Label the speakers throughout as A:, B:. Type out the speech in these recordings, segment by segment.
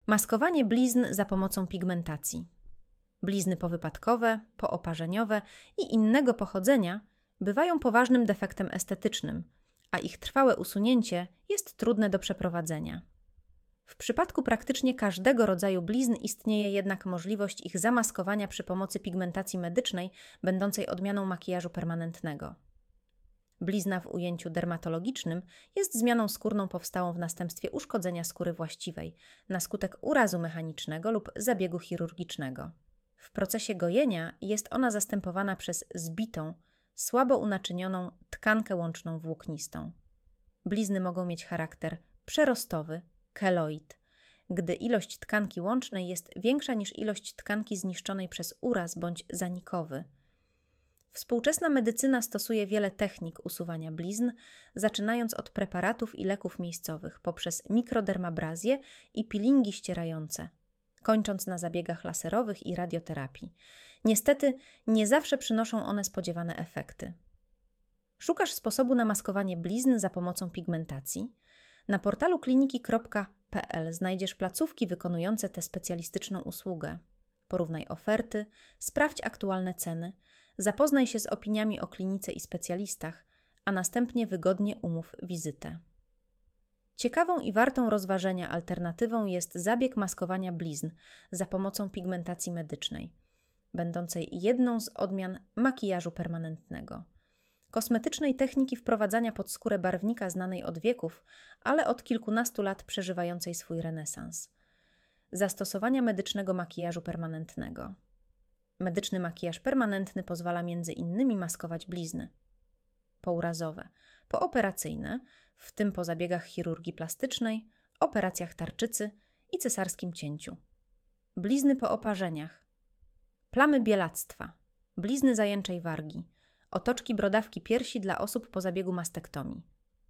A: Maskowanie blizn za pomocą pigmentacji. Blizny powypadkowe, pooparzeniowe i innego pochodzenia bywają poważnym defektem estetycznym, a ich trwałe usunięcie jest trudne do przeprowadzenia. W przypadku praktycznie każdego rodzaju blizn istnieje jednak możliwość ich zamaskowania przy pomocy pigmentacji medycznej, będącej odmianą makijażu permanentnego. Blizna w ujęciu dermatologicznym jest zmianą skórną powstałą w następstwie uszkodzenia skóry właściwej, na skutek urazu mechanicznego lub zabiegu chirurgicznego. W procesie gojenia jest ona zastępowana przez zbitą, słabo unaczynioną tkankę łączną włóknistą. Blizny mogą mieć charakter przerostowy, keloid, gdy ilość tkanki łącznej jest większa niż ilość tkanki zniszczonej przez uraz bądź zanikowy. Współczesna medycyna stosuje wiele technik usuwania blizn, zaczynając od preparatów i leków miejscowych, poprzez mikrodermabrazję i peelingi ścierające, kończąc na zabiegach laserowych i radioterapii. Niestety, nie zawsze przynoszą one spodziewane efekty. Szukasz sposobu na maskowanie blizn za pomocą pigmentacji? Na portalu kliniki.pl znajdziesz placówki wykonujące tę specjalistyczną usługę. Porównaj oferty, sprawdź aktualne ceny, zapoznaj się z opiniami o klinice i specjalistach, a następnie wygodnie umów wizytę. Ciekawą i wartą rozważenia alternatywą jest zabieg maskowania blizn za pomocą pigmentacji medycznej, będącej jedną z odmian makijażu permanentnego. Kosmetycznej techniki wprowadzania pod skórę barwnika znanej od wieków, ale od kilkunastu lat przeżywającej swój renesans. Zastosowania medycznego makijażu permanentnego. Medyczny makijaż permanentny pozwala m.in. maskować blizny pourazowe, pooperacyjne, w tym po zabiegach chirurgii plastycznej, operacjach tarczycy i cesarskim cięciu. Blizny po oparzeniach, plamy bielactwa, blizny zajęczej wargi, otoczki brodawki piersi dla osób po zabiegu mastektomii.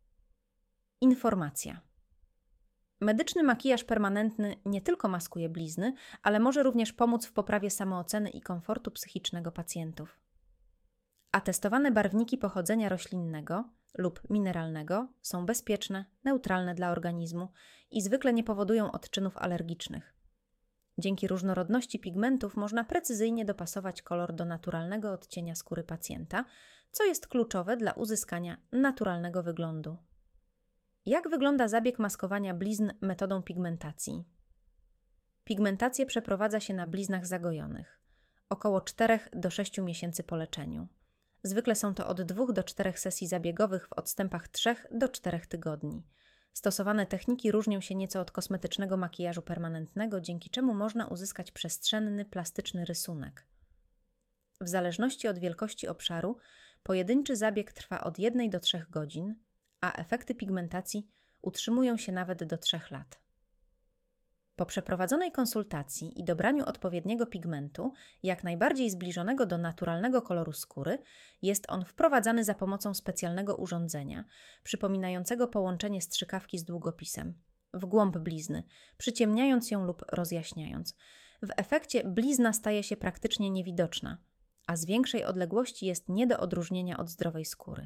A: Informacja. Medyczny makijaż permanentny nie tylko maskuje blizny, ale może również pomóc w poprawie samooceny i komfortu psychicznego pacjentów. Atestowane barwniki pochodzenia roślinnego lub mineralnego są bezpieczne, neutralne dla organizmu i zwykle nie powodują odczynów alergicznych. Dzięki różnorodności pigmentów można precyzyjnie dopasować kolor do naturalnego odcienia skóry pacjenta, co jest kluczowe dla uzyskania naturalnego wyglądu. Jak wygląda zabieg maskowania blizn metodą pigmentacji? Pigmentację przeprowadza się na bliznach zagojonych, około 4 do 6 miesięcy po leczeniu. Zwykle są to od 2 do 4 sesji zabiegowych w odstępach 3 do 4 tygodni. Stosowane techniki różnią się nieco od kosmetycznego makijażu permanentnego, dzięki czemu można uzyskać przestrzenny, plastyczny rysunek. W zależności od wielkości obszaru, pojedynczy zabieg trwa od 1 do 3 godzin, a efekty pigmentacji utrzymują się nawet do 3 lat. Po przeprowadzonej konsultacji i dobraniu odpowiedniego pigmentu, jak najbardziej zbliżonego do naturalnego koloru skóry, jest on wprowadzany za pomocą specjalnego urządzenia, przypominającego połączenie strzykawki z długopisem, w głąb blizny, przyciemniając ją lub rozjaśniając. W efekcie blizna staje się praktycznie niewidoczna, a z większej odległości jest nie do odróżnienia od zdrowej skóry.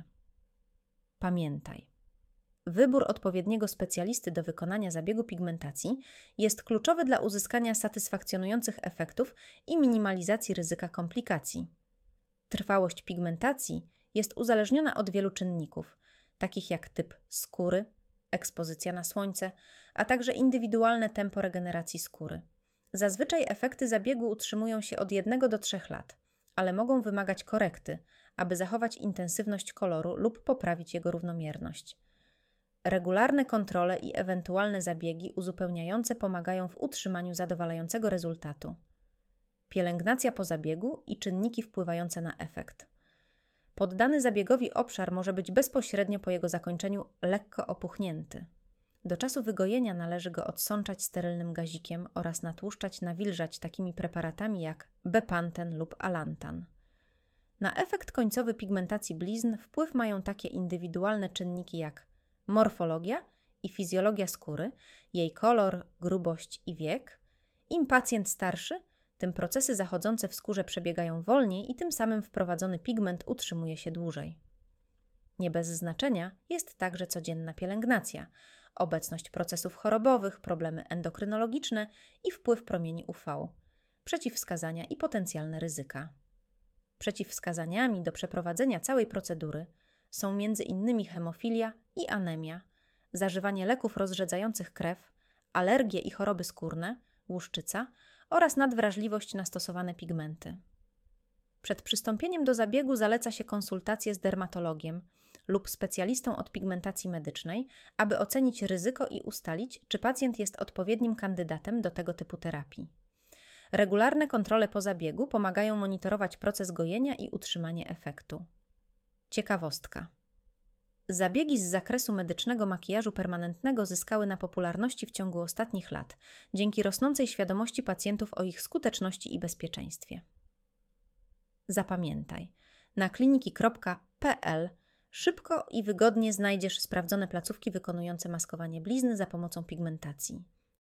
A: Pamiętaj, wybór odpowiedniego specjalisty do wykonania zabiegu pigmentacji jest kluczowy dla uzyskania satysfakcjonujących efektów i minimalizacji ryzyka komplikacji. Trwałość pigmentacji jest uzależniona od wielu czynników, takich jak typ skóry, ekspozycja na słońce, a także indywidualne tempo regeneracji skóry. Zazwyczaj efekty zabiegu utrzymują się od 1 do 3 lat, ale mogą wymagać korekty, aby zachować intensywność koloru lub poprawić jego równomierność. Regularne kontrole i ewentualne zabiegi uzupełniające pomagają w utrzymaniu zadowalającego rezultatu. Pielęgnacja po zabiegu i czynniki wpływające na efekt. Poddany zabiegowi obszar może być bezpośrednio po jego zakończeniu lekko opuchnięty. Do czasu wygojenia należy go odsączać sterylnym gazikiem oraz natłuszczać, nawilżać takimi preparatami jak Bepanten lub Alantan. Na efekt końcowy pigmentacji blizn wpływ mają takie indywidualne czynniki jak morfologia i fizjologia skóry, jej kolor, grubość i wiek. Im pacjent starszy, tym procesy zachodzące w skórze przebiegają wolniej i tym samym wprowadzony pigment utrzymuje się dłużej. Nie bez znaczenia jest także codzienna pielęgnacja. obecność procesów chorobowych, problemy endokrynologiczne i wpływ promieni UV, przeciwwskazania i potencjalne ryzyka. Przeciwwskazaniami do przeprowadzenia całej procedury są m.in. hemofilia i anemia, zażywanie leków rozrzedzających krew, alergie i choroby skórne, łuszczyca oraz nadwrażliwość na stosowane pigmenty. Przed przystąpieniem do zabiegu zaleca się konsultację z dermatologiem lub specjalistą od pigmentacji medycznej, aby ocenić ryzyko i ustalić, czy pacjent jest odpowiednim kandydatem do tego typu terapii. Regularne kontrole po zabiegu pomagają monitorować proces gojenia i utrzymanie efektu. Ciekawostka. Zabiegi z zakresu medycznego makijażu permanentnego zyskały na popularności w ciągu ostatnich lat, dzięki rosnącej świadomości pacjentów o ich skuteczności i bezpieczeństwie. Zapamiętaj, na kliniki.pl szybko i wygodnie znajdziesz sprawdzone placówki wykonujące maskowanie blizny za pomocą pigmentacji.